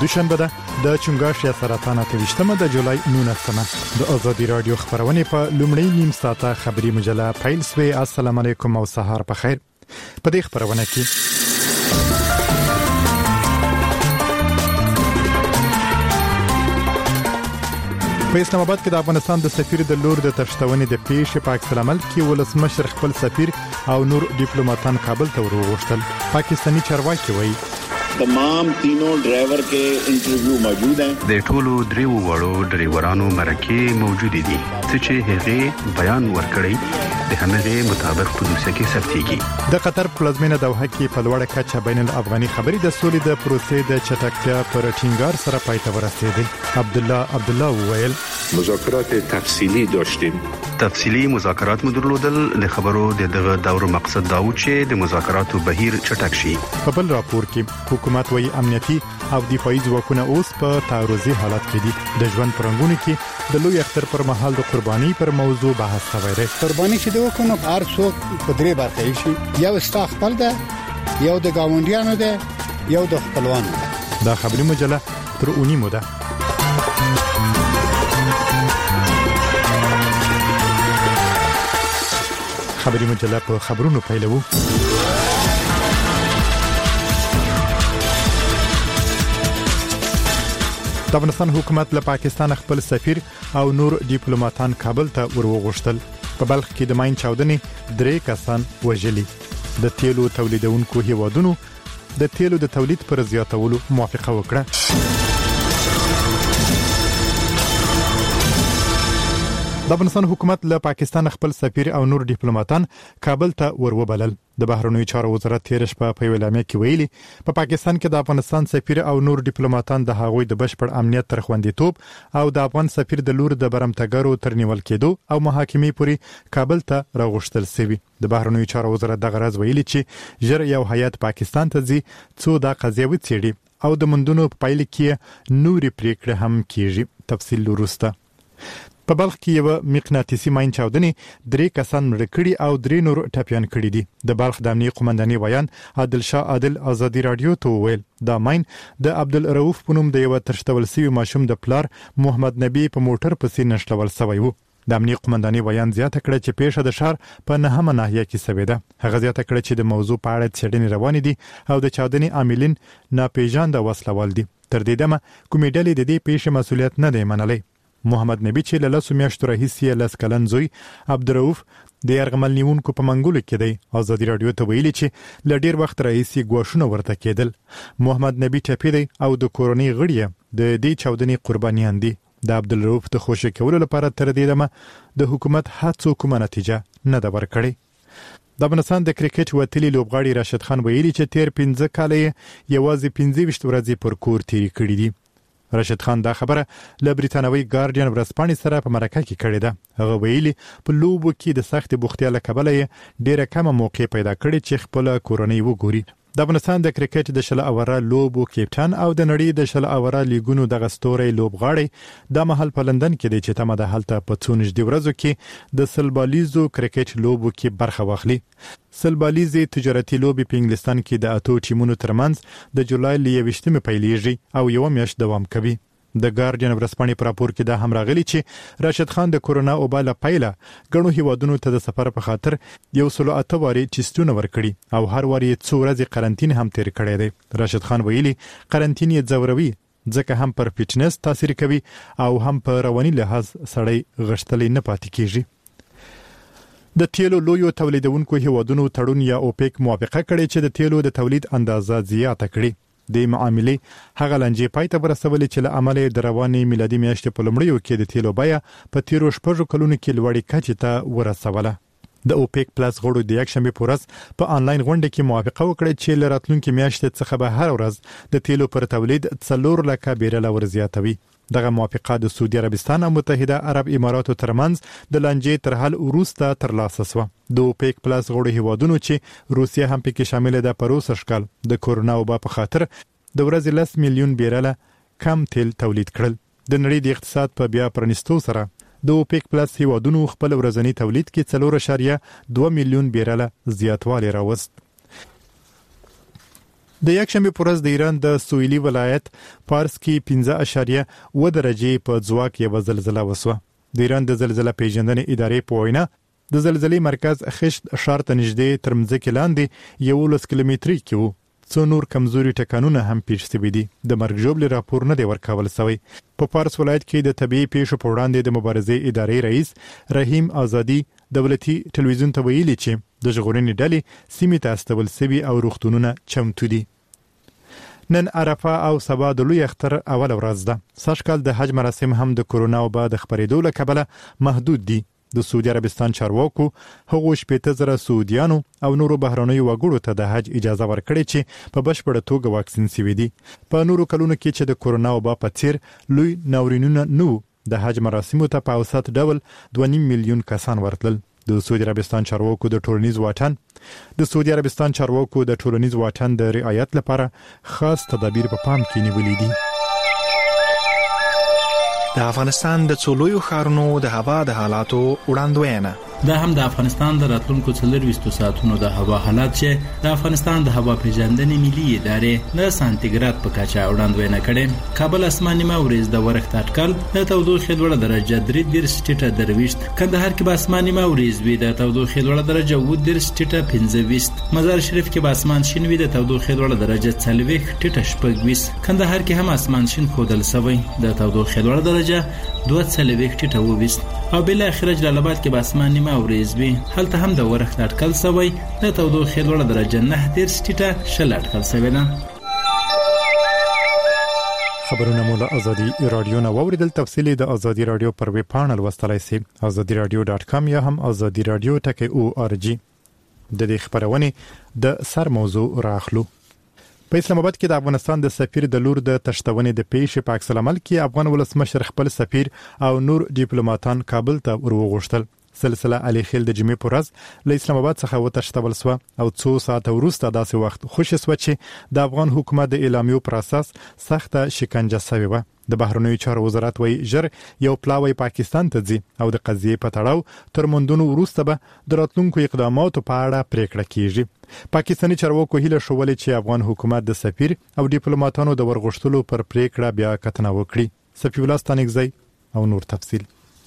دوشنبه ده د چنګاښ یا سرطان 28 د جولای 19 د ازادي رادیو خبرونه په لومړی نیم ساعته خبري مجله پیل سوی. السلام علیکم او سهار په خیر. په دې خبرونه کې په اسلام آباد کې د افغانستان د سفیر د لور د تشتونې د پیښې په عکس العمل کې ولسمشر خپل سفیر او نور ډیپلوماټان کابل ته ورغوښتل. پاکستانی چارواکي وایي تمام تینوں ډرایور کې انټرویو موجود ہیں. د ټولو دریو وړو ډرایورانو مرکه موجود دي چې هغه بیان ورکړي د همغه مطابق په دوسیه کې ثبتېږي. د قطر پلازمینه دوحه کې په لوړه کچه بین الافغاني خبرې د سولې د پروسې د چټکتیا پر ټینګار سره پای ته ورسېدل. عبدالله وویل مذاکرات تفصیلی داشتیم. تفصیلی مذاکرات مدرلودل د خبرو دغه دور مقصد دا و چې د مذاکراتو بهیر چټک شي. په بل راپور کې حکومت وايي امنیتي او دفاعي ځواکونه اوس په تعرضي حالت کې دي. د ژوند پرنګونو کې د لوی اختر پر مهال د قرباني پر موضوع بحث شوی دی. قرباني چې دوی کوم هر څوک په درې برخې شي، یو استخپل ده، یو د گاونډیانو ده، یو د خپلوانو ده. دا خبري مجله تر اونیمو ده. خبري مجله په خبرونو پیلوو. د افغانستان حکومت له پاکستان خپل سفیر او نور ډیپلوماټان کابل ته ورغوښتل. په بلخ کې د ماین چاودنې 3 کسان وژلي. د تیلو تولیدونکو هیوادونو د تیلو د تولید پر زیاتولو موافقه وکړه. د افغانستان حکومت له پاکستان خپل سفیر او نور ډیپلوماټان کابل ته وروبلل. د بهرنیو چارو وزارت تیر شپه په ویلامه کې ویلي په پاکستان کې د افغانستان سفیر او نور ډیپلوماټان د هغوی د بشپړ امنیت تر خوندیتوب او د افغان سفیر د لور د برمتګرو تر نیول کېدو او محاکمې پورې کابل ته راغوښتل شوی. د بهرنیو چارو وزارت د غرض ویلي چې ژر یو هیئت پاکستان ته ځي څو دا قضیه وڅېړي او د مندونو په پایله کې نوري پریکړه هم کیږي. تفصیل وروسته. په بلخ کې یو مقناطیسي ماین چاودنې 3 کسان مړ کړي او 3 نور ټپيان کړي دي. د بلخ د امنیه قومندانۍ ویان عادل شاه عادل ازادي رادیو ته ویل دا ماین د عبدالرؤف په نوم د یو ترشتول سوي ماشوم د پلار محمد نبی په موټر پسې نشلول شوی وو. د امنیه قومندانۍ ویان زیاته کړه چې پیښه د شهر په 9مه ناحیه کې شوې ده. هغه زیاته کړه چې د موضوع په اړه څېړنې روانې دي او د چاودنې عاملین ناپېژانده وسلوال دي. تر دې دمه کومې ډلې د دې پیښې مسؤلیت نه دی منلی. محمد نبی چې له 10 میاشتو راهیسې لس کلن زوی عبدالرؤف د یرغمل نیونکو په منګولو کې دی. ازادي رادیو ته ویلي چې ل ډیر وخت راهیسې ګواښونه ورته کېدل. محمد نبی ټپي دی او د کورنۍ غړي د دې چاودنې قربانیان دي. د عبدالرؤف د خوشی کولو لپاره تر دې دمه د حکومت هڅو کومه نتیجه نه ده ورکړې. د افغانستان د کرکټ وتلی لوبغاړي راشد خان ویلي چې تیر 15 کال یوازې 15 ورځې پر کور تیری کړې دي. راشد خان دا خبره له بریتانوي ګارډین ورځپاڼې سره په مرکه کې کړې ده. هغه ویلي په لوبو کې د سخت بوختیا له کبله ډیره کمه موقع پیدا کړې چې خپل کورنۍ وګوري. د افغانستان د کرکټ د شل اوره لوبو کیپټن او د نړۍ د شل اوره لیګونو د غستوري لوبغاړي د محل په لندن کې د چتمه د حالت په څونج دی ورځو کې د سلبالیزو کرکټ لوبو کې برخه واخلي. سلبالیزي تجارتي لوبي په انګلستان کې د اتو ټیمونو ترمنځ د جولای ل 21 پیلېږي او یو میاشت دوام کوي. د ګارډین ورځپاڼې په راپور کې دا هم راغلي چې راشد خان د کورونا وبا له پیله غنو هیوادونو ته د سفر په خاطر 108 واري چستونه ورکړي او هر واري 2 ورځې قرنټین هم تیر کړی دی. راشد خان ویلي قرنټین یې ضروري ځکه هم پر فټنس تاثیر کوي او هم په رواني لحاظ سړی غشتلې نه پاتې کیږي. د تیلو لویو تولیدونکو هیوادونو تړون یا اوپیک موافقه کړې چې د تیلو د تولید اندازه زیاته کړي. د معاملې هغه لنجې پای ته ورسولې چې له عمله د رواني میلادي میاشتې په لومړیو کې د تیلو بیه په تیرو 6 کلونو کې لوړې کچې ته ورسوله. د اوپیک پلس غړو د یکشنبه په ورځ په انلاین غونډه کې موافقه وکړه چې له راتلونکي میاشتې څخه به هر ورځ د تیلو پر تولید 4 لک بیرل ورزیاتوي. دغه موافقه د سعودي عربستان او متحده عرب اماراتو ترمنځ د لنجې تر حل وروسته ترلاسه شوه. د اوپیک پلس غړو هیوادونو چې روسیه هم پکې شامل ده په روسي شکل د کورونا وبا په خاطر د ورځې 10 میلیون بیرله کم تیل تولید کړل. د نړۍ د اقتصاد په بیا پرانیستو سره د اوپیک پلس هیوادونو خپل ورځنی تولید کې 4.2 میلیون بیرله زیاتوالی راوست. د یکشنبه پر ورځ د ایران د سویلي ولایت پارس کې 5.1 درجه په ځواک یو زلزلہ وسوه. د ایران د زلزلہ پیژندنې ادارې په وینا د زلزلې مرکز خشت ښار ته نږدې تر مځکې لاندې 11 کیلومتري کې و. څو نور کمزوري ټکانونه هم پیښ شوي دي. د مرګ ژوبلې راپور نه دی ورکول شوی. په پارس ولایت کې د طبيعي پیښو په وړاندې د مبارزې ادارې رئیس رحیم آزادي دولتي ټلویزیون ته ویلي چې د ژغورنې ډلې سیمې ته استول شوي او روغتونونه چمتو دي. نن عرفه او سبا د لوی اختر اول ورځ ده. سږکال د حج مراسم هم د کورونا وبا د خپرېدو له کبله محدود دي. د سعودي عربستان چارواکو هغو 80,000 سعودیانو او نورو بهرنیو وګړو ته د حج اجازه ورکړې چې په بشپړه توګه واکسین شوي دي. په نورو کلونو کې چې د کورونا وبا په څیر لوی ناورینونه نو د حج مراسمو ته په اوسط ډول 2.5 میلیون کسان ورتلل. د سعودي عربستان چارواکو د ټولنیز واټن د رعایت لپاره خاص تدابیر په پام کې نیولې دي. د افغانستان د څولویو ښارونو د هوا د حالاتو وړاندوینه. دا هم د افغانستان د راتلونکو 24 ساعتونو د هوا حالات چې د افغانستان د هوا پیژندنې ملي ادارې د سانتیګراد په کچه وړاندوینه کړي. کابل اسماني مورز د ورښت اټکل د تودوخې لوړه درجه 3 سټیټه درويشت. کندهار کې به اسماني مورز وي د تودوخې لوړه درجه 2 سټیټه 25. مزار شریف کې به اسمان شین وي د تودوخې لوړه درجه 40 سټیټه 26. کندهار کې هم اسمان شین خودل سوی د تودوخې لوړه درجه 2 سټیټه 20. او بل اخر جلال آباد کې به اسماني مورز وي. هلته هم د ورښت اټکل سوی د تودوخې لوړه درجه 9 سټیټه 0 اټکل سوی ده. خبرونه مو له ازادي رادیو نه واوریدل. تفصیلی د ازادي رادیو پر ویب پاڼل لوستلای شئ azadiradio.com یا هم azadiradio.org. د دې خبرونه د سر موضوع راخلو. په اسلام آباد کې د افغانستان د سفیر د لور د تشتونې د پیښې په عکس العمل کې افغان ولسمشر خپل سفیر او نور ډیپلوماټان کابل ته ورغوښتل. سلسله علي خیل د جمعې پر ورځ له اسلام آباد څخه وتښتول شو او 2 ساعته وروسته داسې وخت خوشی شو چې د افغان حکومت د اعلامیو پر اساس سخته شکنجه شوی و. د بهرنیو چارو وزارت وایي ژر یو پلاوی پاکستان ته ځي او د قضیې په تړاو تر موندونو وروسته به د راتلونکو اقداماتو په اړه پریکړه کیږي. پاکستاني چارواکو هیله شولې چې افغان حکومت د سفیر او ډیپلوماټانو د ورغښتلو پر پریکړه بیا کتنه وکړي. صفی الله ستانکزی او نور تفصیل.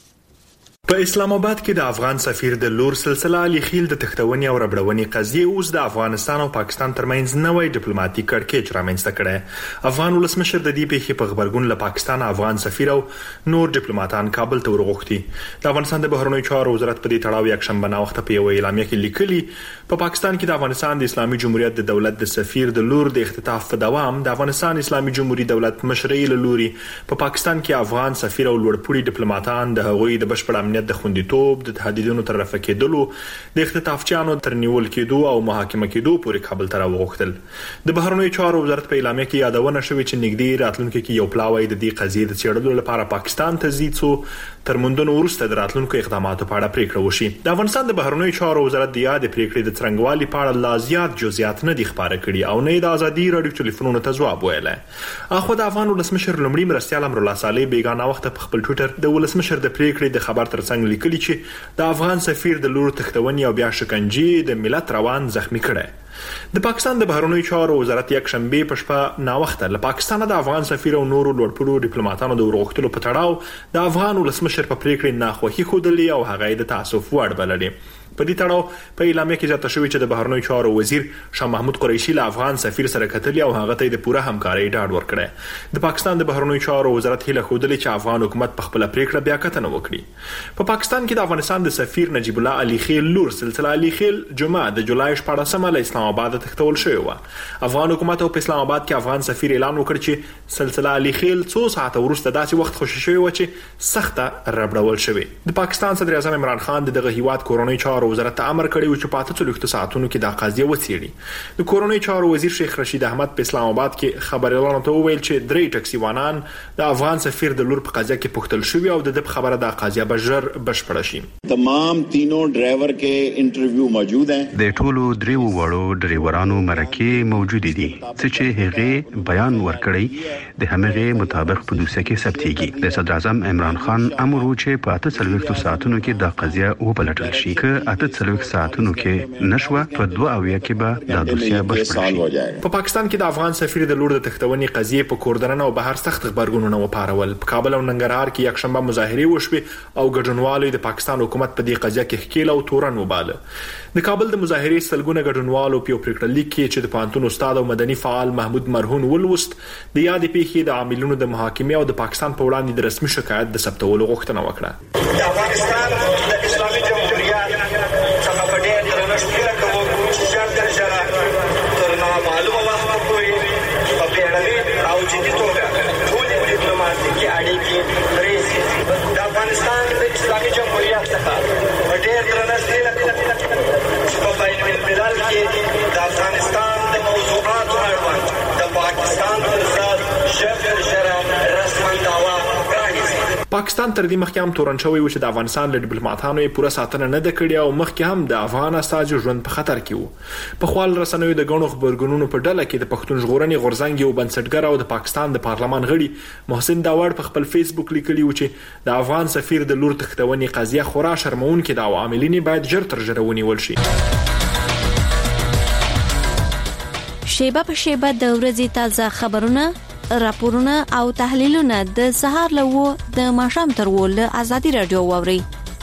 په اسلام آباد کې د افغان سفیر د لور سلسله علي خیل د تختونې او ربړونې قضیه اوس د افغانستان او پاکستان ترمنځ نوې ډیپلوماټیک کړکېچ رامنځته کړي. افغان ولسمشر د دې پیښې په خبرګون له پاکستان افغان سفیر او نور ډیپلوماټان کابل ته ورغوښتي. د افغانستان د بهرنیو چارو وزارت په دې تړاو یکشنبه نا وخت په یو اعلامیه کې لیکلي په پاکستان کې د افغانستان د اسلامي جمهوریت د دولت د سفیر د لور د اختطاف په دوام د افغانستان اسلامي جمهوریت دولت مشرۍ له لوري په پاکستان کې افغان سفیر او لوړپوړي ډیپلوماټان د هغوی د بشپړ امنیت د خوندیتوب د تهدیدونو تر رفع کېدلو د اختطافچیانو تر نیول کېدو او محاکمه کېدو پورې کابل ته راوغوښتل. د بهرنیو چارو وزارت په اعلامیه کې یادونه شوې چې نږدې راتلونکي کې یو پلاوی د دې قضیې د څېړلو لپاره پاکستان ته ځي څو تر موندنو وروسته د راتلونکو اقداماتو په اړه پریکړه وشي. د افغانستان د بهرنیو چارو وزارت د یاد پریکړې د څرنګوالي په اړه لا زیات جزئیات نه دي خبره کړي او نه د ازادي رادیو ټلیفونونو ته ځواب ویلی. اخو د افغان ولسمشر لومړي مرستیال امرالله صالح بیګانه وخت په خپل ټویټر د ولسمشر د پریکړې د خبر ترڅنګ لیکلي چې د افغان سفیر د لور تختونې او بیا شکنجې د ملت روان زخمی کړي. د پاکستان د بهرنیو چارو وزارت یک شنبه په شپه نا وخت له پاکستان د افغان سفیر او نورو لوړپوړو ډیپلوماټانو د ورغښتلو په تړاو د افغان ولسمشر په پریکړې ناخوښي ښودلې او هغه د تاسف وړ بللې. په دې تړاو په اعلامیه کې ځکه شوی چې د بهرنیو چارو وزیر شاه محمود قریشي له افغان سفیر سره کتلي او هغه ته د پوره همکارۍ ډاډ ورکړی. د پاکستان د بهرنیو چارو وزارت هیله ښودلې چې افغان حکومت په خپل پریکړه بیا کتنه وکړي. په پاکستان کې د افغانستان د سفیر نجیب الله علي خیل لور سلسله علي خیل جمعه د جولای 14 له اسلام آباد تختول شوی و. افغان حکومت په اسلام آباد کې افغان سفیر اعلان وکړ چې سلسله علي خیل 2 ساعته وروسته داسې وخت خوشی شوی و چې سخته ربړول شوی. د پاکستان صدر اعظم عمران خان دغه هیواد کورونی چارو وزارت ته امر کړی و چې په 48 ساعتونو کې د قضیه وڅېړي. د کورونی چارو وزیر شیخ رشید احمد په اسلام آباد کې خبريالانو ته وویل چې 3 ټکسیوانان د افغان سفیر د لور په قضیه کې پوښتل شوی او د خبره د قضیه به ژر بشپړ شي. تمام تینوں ډرایور کې انټرویو موجود ہیں. د ټولو دریو وړو ډرایورانو مرکه موجود دي چې هغه بیان ورکړي د همغه مطابق په دوسیه کې ثبتېږي. د صدر اعظم عمران خان امر وکړ چې په 48 ساعتونو کې د قضیه وپلټل شي. که 48 ساعتونو کې نشوه په 2 اویا کې به د دوسیه بشپړ شي. په پاکستان کې د افغان سفیر د لور د تختونې قضیه په کوردنن او بهر سخت خبرګونونه وپارول. په کابل او ننګرهار کې یک شنبه مظاهره وشوه او ګډونوالو د پاکستان حکومت په دې قضیه کې ښکیل او تورن وباله. د کابل د مظاهره سلګونه ګډونوالو په پریکړه لیک کې چې د پانتون استاد او مدني فعال محمود مرهون ولوست د یاد پیښې د عاملونو د محاکمې او د پاکستان په وړاندې د رسمي شکایت د ثبتولو غوښتنه وکړه. د افغانستان د اسلامي جمهوریت څخه په ډېر درنښت کوم چې ځان سره تر معلومه وخت پورې په پیړوي او جدي توګه ټول ډیپلوماټیکي اړیکې پرې د افغانستان د اسلامي جمهوریت څخه په ډېر درنښت چې په بین الملل کې د افغانستان د موضوعاتو اړوند د پاکستان پر ضد ژر رسما دعوا پاکستان تر دې مخکې هم تورن شوی و چې د افغانستان له ډیپلوماټانو یې پوره ساتنه نه د کړې او مخکې هم د افغان استازو ژوند په خطر کې و. په خپل رسنیو د غونو خبرګونونو په ډله کې د پښتون ژغورنې غورځنګ یو بنسټګر او د پاکستان د پارلمان غړي محسن داوړ په خپل فیسبوک لیکلی و چې د افغان سفیر د لور تختونې قضیه خورا شرمونکې ده او عاملین باید ژر تر ژره ونیول شي. شیبه په شیبه د ورځې تازه خبرونه، راپورونه او تحلیلونه د سهار له د ماښام تر له ازادي رادیو واوري.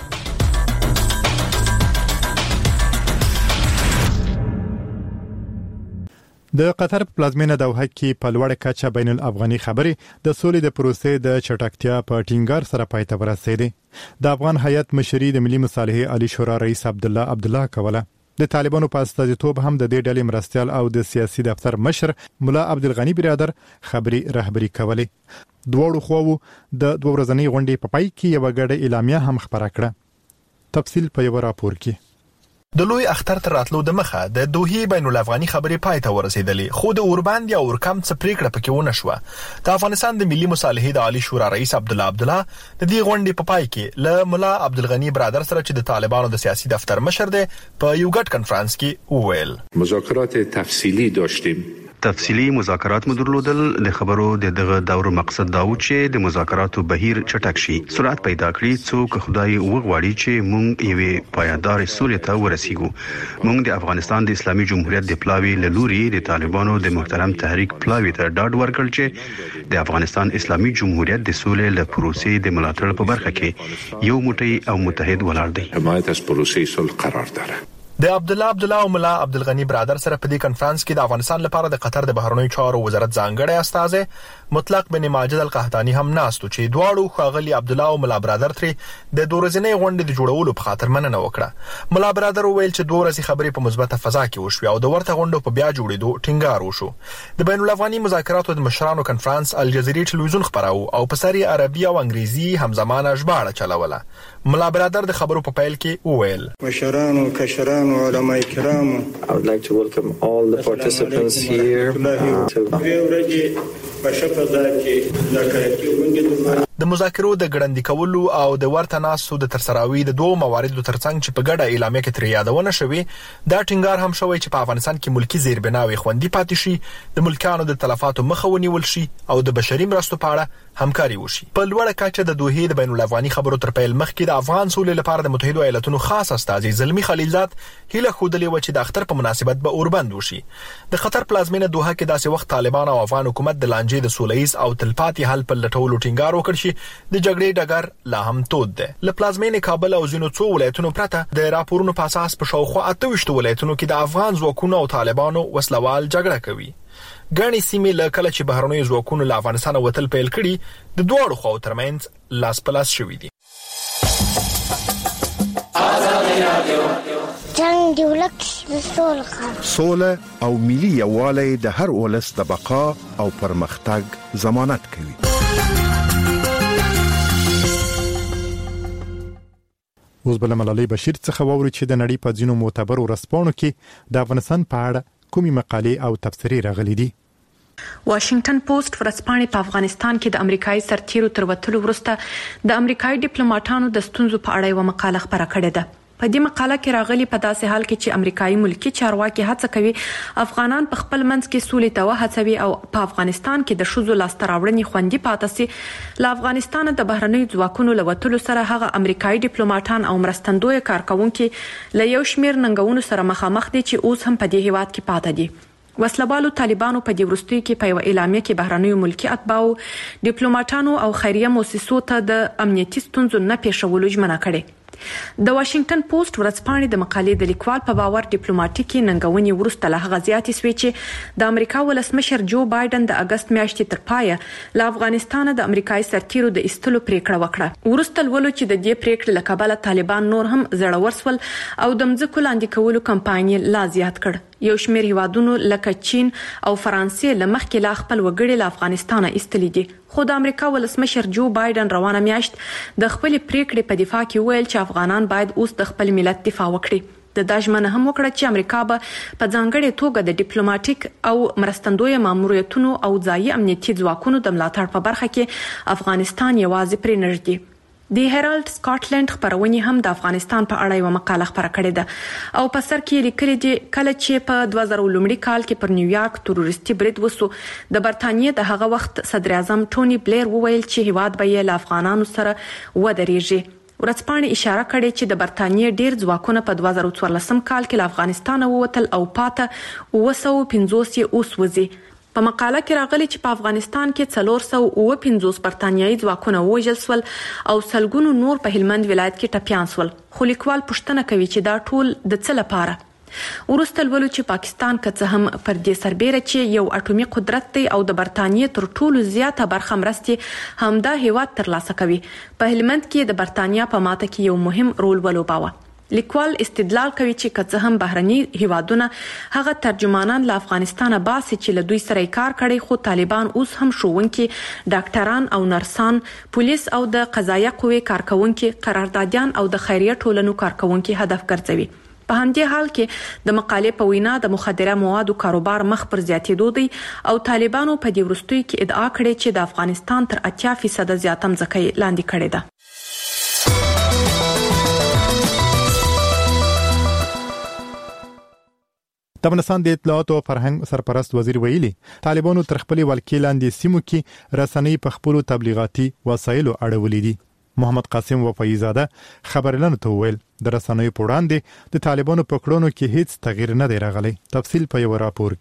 د قطر پلازمینه دوحه کې په لوړ کچه بین الافغاني خبري د سولې د پروسې د چټکتیا په ټینګار سره پای ته ورسېده. د افغان هیئت مشري د ملي مصالحې علي شورا رئیس عبدالله کوله. د طالبانو په استازیتوب هم د دې ډلې مرستيال او د سیاسي دفتر مشر مولا عبدالغنی برادر خبري رهبری کوله. دوړو خو د 2 ورځنۍ غونډې په پای کې یو غړ اعلامیه هم خبره کړه. تفصیل په یو راپور کې. د لوی اختر تر راتلو د مخه د دوحې بین الافغاني خبرې پای ته ورسېدلې، خو د اوربند یا اورکم څه پریکړه پکې ونه شوه. د افغانستان د ملي مصالحې د عالی شورا رئیس عبدالله د دې غونډې په پای کې له مولا عبدالغنی برادر سره چې د طالبانو د سیاسي دفتر مشر دی په یو ګډ کنفرانس کې وویل مذاکرات تفصیلی داشتیم. تفصیلی مذاکرات مدرلودل د خبرو دغه دور مقصد دا و چې د مذاکراتو بهیر چټک شي، سرعت پیدا کړي، څوک خدای وغواړي چې مونږ یو پایدار سولې ته ورسیږو. مونږ د افغانستان د اسلامي جمهوریت د پلاوی لوري د طالبانو د محترم تحریک پلاوی ته ډاډ ورکړ چې د افغانستان اسلامي جمهوریت د سولې له پروسې د ملاتړ په برخه کې یو موټی او متحد ولاړ دی. حمایت از پروسې صلح قرار داره. د عبدالله او مولا عبدالغنی برادر سره په دې کنفرانس کې د افغانستان لپاره د قطر د بهرنیو چارو وزارت ځانګړی استازی مطلق بن ماجد القحطانی هم ناستو چې دواړو ښاغلي عبدالله او مولا برادر ترې د 2 ورځې غونډې د جوړولو په خاطر مننه وکړه. مولا برادر وویل چې 2 ورځې خبرې په مثبته فضا کې وشوې او د ورته غونډو په بیا جوړېدو ټینګار وشو. د بین الافغاني مذاکراتو د مشرانو کنفرانس الجزیرې ټلویزیون خبراو او په سری عربي او انګریزي همزمانه ژباړه چلوله. مولا برادر د خبرو په پیل کې وویل مشرانو کشرانو علماء کرام I would like to welcome all the participants here د مذاکرو د ګړندې کولو او د ورته ناسو د ترسراوي د 2 مواردو ترڅنګ چې په ګډه اعلامیه کې تر یادونه شوې، دا ټینګار هم شوی چې په افغانستان کې ملکی زیربناوي خوندي پاتې شي، د ملکانو د تلفاتو مخه ونیول شي او د بشري مرستو په اړه همکاري وشي. په لوړه کچه د دوحې د بین الافغاني خبرو تر پیل مخکې د افغان سولې لپاره د متحده ایالاتونو خاص استازي زلمی خلیلزاد هیله خودلې و چې د اختر په مناسبت به اوربند وشي. د قطر پلازمینه دوحه کې داسې وخت طالبان او افغان حکومت د لانجې د سولهییز او تلپاتې حل په لټولو ټینګار وکړ چې د جګړې ډګر لا هم تود دی. له پلازمینې کابل او ځینو څو ولایتونو پرته د راپورونو په اساس په شاوخوا 28 ولایتونو کې د افغان ځواکونو او طالبانو وسلوال جګړه کوي. ګڼې سیمې له کله چې بهرنیو ځواکونو له افغانستان وتل پیل کړي د دواړو خواو ترمنځ لاس په لاس شوي دي. جنگ دی ولک سوله او ملي یووالی د هر ولس د بقا او پرمختګ ضمانت کوي. اوس بل ملالۍ بشیر څخه ووري چې د نړۍ په ځینو معتبرو ورځپاڼو کې د افغانستان په اړه کومې مقالې او تبصرې راغلي دي. واشنگټن پوسټ ورځپاڼې په افغانستان کې د امریکایي سرتیرو تر وتلو وروسته د امریکایي ډیپلوماټانو د ستونزو په اړه یو مقاله خپره کړې ده. په دې مقاله کې راغلي په داسې حال کې چې امریکایي ملکی چارواکي هڅه کوي افغانان په خپل منځ کې سولې ته وهڅوي او په افغانستان کې د ښځو لاسته راوړنې خوندي پاتې سي. له افغانستانه د بهرنیو ځواکونو له وتلو سره هغه امریکایي ډیپلوماټان او مرستندوی کارکونکي له یو شمېر ننګونو سره مخامخ دي چې اوس هم په دې هیواد کې پاتې دي. وسلوالو طالبانو په دې وروستیو کې په یو اعلامیه کې بهرنیو ملکی اتباعو ډیپلوماټانو او خیریه مؤسسو ته د امنیتي ستونزو نه پیښولو ژمنه کړې. د واشنگټن پوسټ ورځپاڼې د مقالې د لیکوال په باور ډیپلوماټیکي ننګونې وروسته له هغه زیاتې شوې چې د امریکا ولسمشر جو بایدن د اگست میاشتې تر پایه له افغانستانه د امریکایي سرتیرو د ایستلو پریکړه وکړه. وروسته لولو چې د دې پریکړې له کبله طالبان نور هم زړور سول او د مځکو لاندې کولو کمپاین لا زیات کړ. یو شمېر هیوادونو لکه چین او فرانسې له مخکې لا خپل وګړي له افغانستانه ایستلي دي. خو د امریکا ولسمشر جو بایدن روانه میاشت د خپل پریکړې په دفاع کې ویل چې افغانان باید اوس د خپل ملت دفاع وکړي. د داژمنه هم وکړه چې امریکا به په ځانګړې توګه د ډیپلوماټیک او مرستندوی ماموریتونو او ځایي امنیتي ځواکونو د ملاتړ په برخه کې افغانستان یوازې پرې نږدې. د هیرالد سکاټلند خبرونه هم د افغانستان په اړه یو مقاله خبره کړې ده او په سر کې لیکلي دي کله چې په 2000 کال کې پر نیویارک تروریستي برید وسو د برتانیې د هغه وخت صدر اعظم ټونی بلیر وویل چې هیواد به یې له افغانانو سره ودرېږي. ورځپاڼې اشاره کړې چې د برتانیې ډیر ځواکونه په 2014 کال کې له افغانستانه ووتل او پاته 250 اوس وځي. په مقاله کې راغلي چې په افغانستان کې 450 برتانیایي ځواکونه وژل سول او سلګونو نور په هلمند ولایت کې ټپيان سول. خو لیکوال پوښتنه کوي چې دا ټول د څه لپاره؟ ورسته ولولو چې پاکستان که څه هم پر دې سربېره چې یو اټومي قدرت دی او د برتانیې تر ټولو زیاته برخه مرستې همدا هیواد ترلاسه کوي، په هلمند کې د برتانیا په ماته کې یو مهم رول ولوباوه. لیکوال استدلال کوي چې که څه هم بهرني هیوادونه هغه ترجمانان له افغانستانه باسي چې له دوی سره کار کړي، خو طالبان اوس هم ښوونکي، ډاکټران او نرسان، پولیس او د قضایه قوې کارکونکي، قراردادیان او د خیریه ټولنو کارکونکي هدف ګرځوي. په همدې حال کې د مقالې په وینا د مخدره موادو کاروبار مخ پر زیاتېدو دی او طالبانو په دې وروستیو کې ادعا کړې چې د افغانستان تر 80% زیاته ځمکه لاندې کړې ده. د افغانستان د اطلاعات او فرهنګ سرپرست وزیر ویلي طالبانو تر خپل ولکې لاندې سیمو کې رسنۍ په خپل تبلیغاتي وسایلو اړولې دي. محمد قاسم وفایزاده خبرلنو ته ویل د رسنۍ په وړاندې د طالبانو په کړنو کې هیڅ تغییر نه دی راغلی. تفصیل په یو راپور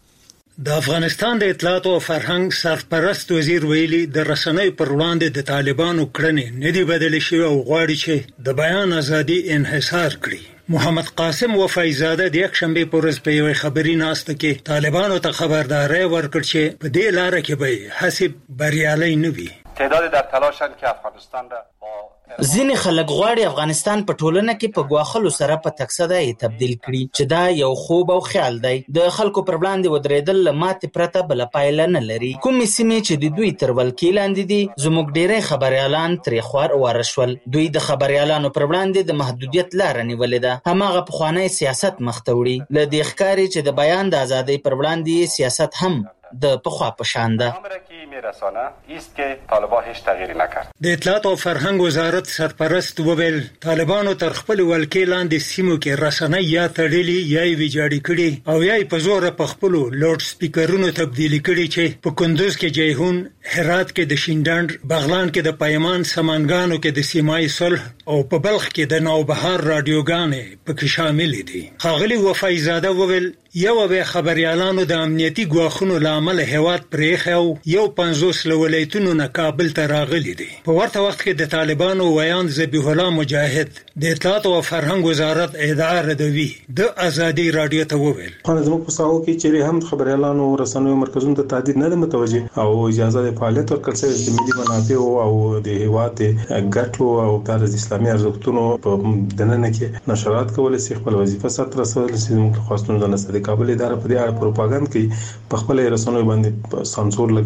کې. د افغانستان د اطلاعات او فرهنګ سرپرست وزیر ویلي د رسنۍ پر وړاندې د طالبانو کړنې نه دی بدل شوی او غواړي چې د بیان ازادي انحصار کړي. محمد قاسم وفایزاده د یک شنبه په ورځ په یو خبري ناسته کې طالبانو ته خبرداري ورکړ چې په دې لار کې به حسب بریالي نه وي. تعداد در تلاشن که افغانستان را ځینې خلک غواړي افغانستان په ټولنه کې په ګواخلو سره په تقصده یې تبدیل کړي چې دا یو خوب او خیال دی. د خلکو پر وړاندې ودرېدل له ماتې پرته بله پایله نه لري. کومې سیمې چې د دوی تر ولکې لاندې دي زموږ ډېری خبریالان ترې خوار واره شول. دوی د خبریالانو پر وړاندې د محدودیت لاره نیولې ده. هماغه پخوانی سیاست مخ ته وړي. له دې ښکاري چې د بیان د ازادۍ پر وړاندې سیاست هم د پخوا په شان ده. رسانه است که طالبان هیچ تغییری نکرد. د اطلاعات او فرهنګ وزارت سرپرست وویل طالبانو تر خپل ولکې لاندې سیمو کې رسنۍ یا تړلې یا ویجاړې کړي او یا په زور په خپل لوډ سپیکرونو تبدیل کړي چې په کندوز کې جیهون، هرات کې د شینډنډ، بغلان کې د پیمان، سمنګانو کې د سیمای صلح او په بلخ کې د نوبهار رادیوګانې پکې شامل دي. ښاغلي وفایزاده وویل یو به خبريالانو د امنیتي ګواښونو لامل هیواد پرېخو یو 50 ولایتونو نه کابل ته راغلي دي. په ورته وخت کې د طالبانو ویان ذبیح الله مجاهد د اطلاعات او فرهنګ وزارت ادعا ردوي د ازادي رادیو ته وویل زموږ په ساحو کې چې هم خبريالانو رسنیو مرکزونو ته تعدید نه متوجه او اجازه د فعالیت ورکړل شوی د ملي منافع او د هیواد ګټو او د اسلامي ارزښتونو په دننه کې نشرات کول سي خپل وظیفه سره رسول سي موږ خاصتون د کابل اداره په دې اړه پروپاګاندا کوي، په خپل رسنیو باندې سانسور لګولې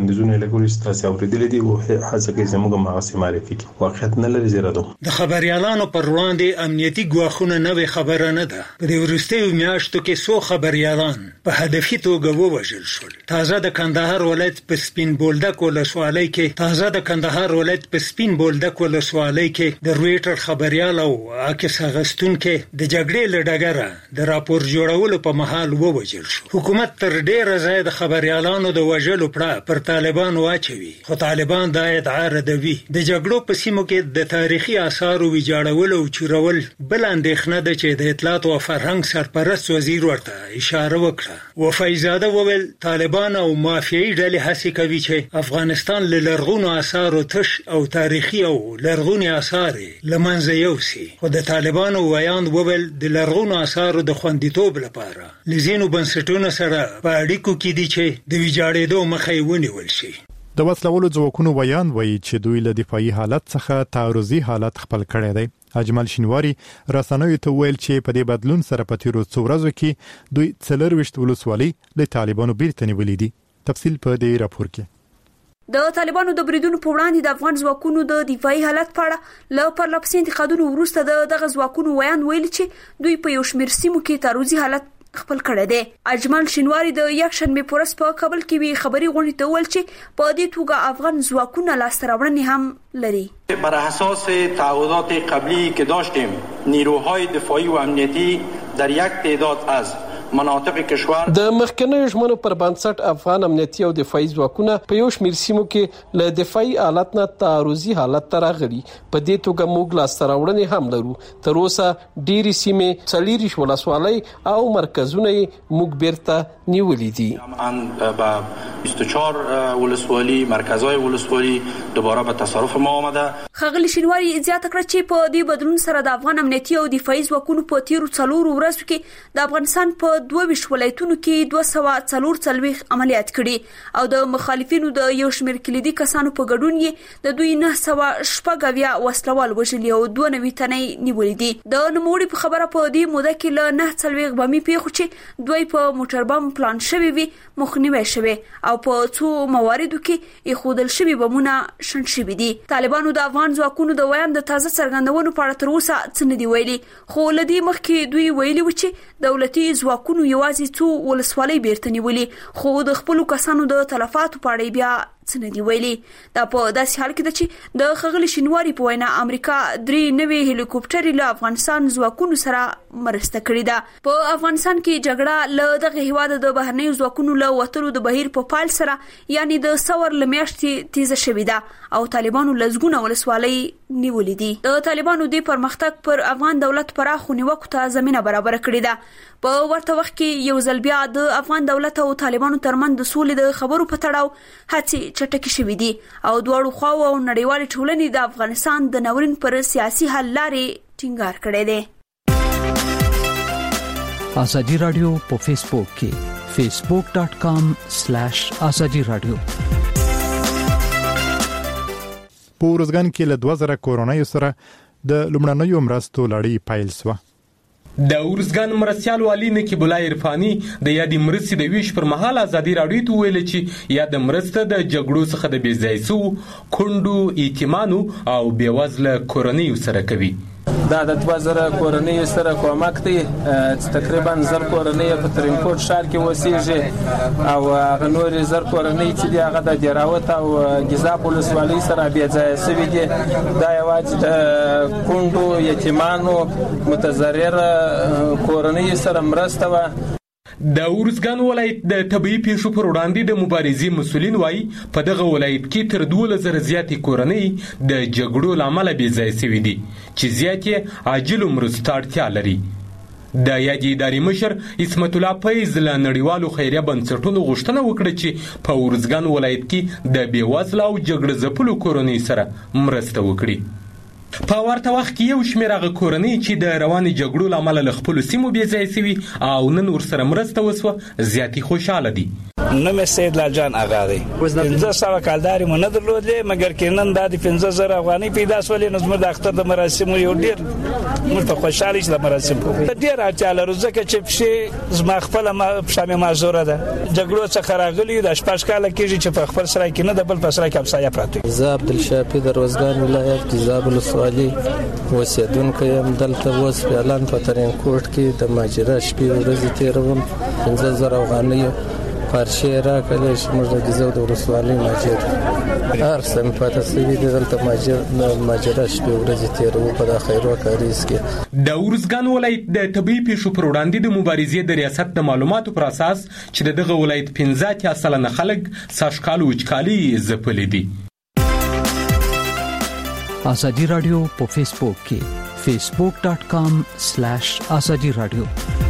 بندیزونه لګول چې تاسو اوریدلې دي او هڅه کوي چې موږ ماغه معرفي کړو واقعیت نه لري زیاده د خبريالانو پر وړاندې امنیتي ګواښونه نه خبره نه ده. په دې وروستیو میاشتو کې څو خبريالان په هدفي توګه ووژل شول. تازه د کندهار ولایت په سپین بولدک ولسوالۍ کې د رويټر خبريال او عکس اغستونکو د جګړې له ډګره د راپور جوړولو په محل ووژل شو. حکومت تر ډیره ځای د خبريالانو د وژلو پر طالبان واچوي، خو طالبان دا ادعا ردوي. د جګړو په سیمو کې د تاریخي آثارو ویجاړول او چورول بل اندېښنه ده چې د اطلاعات او فرهنګ سرپرست وزیر ورته اشاره وکړه. وفایزاده وویل طالبان او مافیایي ډلې هڅه کوي چې افغانستان له لرغونو آثارو تش او تاریخي او لرغوني آثار لمنځه یوسي. خو د طالبانو ویاند وویل د لرغونو آثارو د خوندیتوب لپاره لزینو بنسټونو سره په اړیکو کې دي چې د ویجاړېدو مخه ونیول شي. د وسلوالو ځواکونو ویان وایي چې دوی له دفاعي حالت څخه تعرضي حالت خپل کړی دی. اجمل شینواری رسنیو ته ویل چې په دې بدلون سره په تیرو څو ورځو کې دوی 24 ولسوالۍ له طالبانو بیرته نیولې دي. تفصیل په دې راپور کې. د طالبانو د بریدونو په وړاندې د افغان ځواکونو د دفاعي حالت په اړه له پرلپسې انتقادونو وروسته دغه ځواکونو ویان ویل چې دوی په یو شمېر سیمو کې تعرضي حالت خپل کړی دی. اجمل شینواری د یکشنبه پورس په کابل کې وی خبري غونډې ته ویل چې په دې توګه افغان ځواکونه لاستراوړنې هم لري. بر اساس تعهدات قبلی که داشتیم نیروهای دفاعی و امنیتی در یک تعداد از مناطق کشور د مخکنیو ژمنو پر بنسټ افغان امنیتي او دفاعي ځواکونه په یو شمېر سیمو کې له دفاعي حالت نه تعرضي حالت ته راغلي. په دې توګه موږ لاسته راوړنې هم لرو. تر اوسه ډېرې سیمې 40 ولسوالۍ او مرکزونه موږ بیرته نیولې دي. به 24 ولسوالۍ مرکزهای ولسوالۍ دوباره به تصرف ما آمده. خغلی شینواری زیاته کړه چې په دې بدلون سره د افغان امنیتي او دفاعي ځواکونو په تیرو 4 ورځو کې د افغانستان په 22 ولایتونو کې 244 عملیات کړي او د مخالفینو د یو شمېر کلیدي کسانو په ګډون یې د دوی 990 وسلوال وژلي او 92 تنې نیولې دي. د نوموړي په خبره په دې موده کې له 940 بمي پیښو چې دوی په موټر بم پلان شوی وي مخنیوي شوی او په څو مواردو کې خودل شوی بمونه شن شوی دي. طالبانو د افغان ځواکونو د ویان د تازه څرګندونو په اړه تر اوسه څه نه دی ویلي، خو لدی مخکې دوی ویلي و چې دولتي ځواکونو یوازې څو ولسوالۍ بیرته نیولې، خو د خپل کسانو د تلفاتو په اړه بیا څه نه دی ویلي. دا په داسې حال کې ده چې د خغلی شینواری په وینا امریکا 3 نوې هلیکوپټرې له افغانستان ځواکونو سره مرسته کړې ده. په افغانستان کې جګړه له دغه هیواد د بهرنیو ځواکونو له وټلو د بهیر په پال سره یعنی د ثور لمیاشتې تیزه شوې ده او طالبانو لزګونه ولسوالۍ نیولې دي. د طالبانو د پرمختګ پر افغان دولت پراخو نیوکو ته زمينه برابر کړې ده. په ورته وخت کې یو ځل بیا د افغان دولت او طالبانو ترمنځ د سولې د خبرو په تړاو هڅې چټکې شوې دي او دواړو خواو او نړیوال ټولنې د افغانستان د ناورین پر سیاسي حل لارې ټینګار کړی دی. ازادي رادیو په فیسبوک کې facebook.com/ازادي رادیو. په ورځګان کې له 2000 کورونایو سره د لومړنیو مرستو لړۍ پیل شوه. د ورزګان مرستيال والی نقیب الله عرفاني د یادې مرستې د ویش پر مهال ازادي راډیو ته ویل چې یاد مرسته د جګړو څخه د بیځایسو کندو ایتمانو او بیوزله کورنیو سره کوي. دا د 2000 کورنۍ سره کومک دی. تقریبا 1000 کورنۍ په ترینکوټ ښار کې وسیږي او هغه نور 1000 کورنۍ چې دی هغه د دیراوت او ګیزاب ولسوالۍ سره بیا ځای سوي دي. دا یوازې د کندو یتیمانو متضرر کورنۍ سره مرسته و. د ورزګان ولایت د طبي پیښو پر وړاندې د مبارزې مسولین وایي په دغه ولایت کې تر 2000 زیاتې کورنۍ د جګړو لامل بې ځای شوي دي چې زیاتې عاجل مرستو اړتیا لري. د یادې ادارې مشر اسمت الله فیض له نړیوالو خیریه بنسټونو غوښتنه وکړه چې په ورزګان ولایت کې د بېوزله او جګړه ځپلو کورنۍ سره مرسته وکړي. په ورته وخت کې یو شمېر هغه کورنۍ چې د روانې جګړو له امله له خپلو سیمو بې ځای شوي او نن ورسره مرسته وسوه زیاتې خوشحاله دي. نوم سید لال جان آغا دی 1500 کالداري مونږ نه درلودلې مګر کینن د 15000 افغاني پیدا سولې نو زموږ د اختر د مراسم یو ډیر موږ په خوشاله چې د مراسم په ډیر اړتیا لرو ځکه چې په زما خپل شامه معذوره ده جګړو څخه راغلي د شپږ کال کېږي چې په خپل سره کې نه د بل په سره کې همسایه پراته زه عبدالشافي د روزګان ولایت جزاب السوالی اوسیدونکو یم دلته اوس اعلان په ترین کوټ کې د ماجرا شپې ورځې تیروم 15000 افغانۍ پارچه راکړل چې موږ د جزاب د ولسوالۍ ماجر هر سم پاتې سوي دلته ماجرا شپې ورځې تیروم په خیرو کاریز کې د ورزګان ولایت د طبي پیښو پر وړاندې د مبارزې د ریاست د معلوماتو پر اساس چې دغه ولایت 15% خلک ساشکال وچکالي زپلې دي. آزادی رادیو په فیسبوک کې facebook.com/azadi radio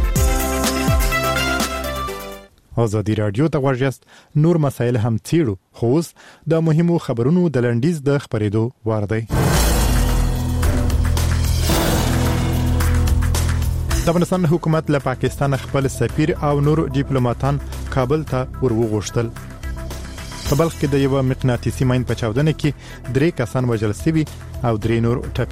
آزادی رادیو ته ورجست نور مسایل هم تیړو خو د مهمو خبرونو د لنډیز د خبرېدو وار دی. د افغانستان حکومت له پاکستان خپل سفیر او نور ډیپلوماټان کابل ته ورغوښتل. په بلخ کې د یو مقناطیسي ماین په چاودنه کې 3 کسان وژل شوي او 3 نور ټپي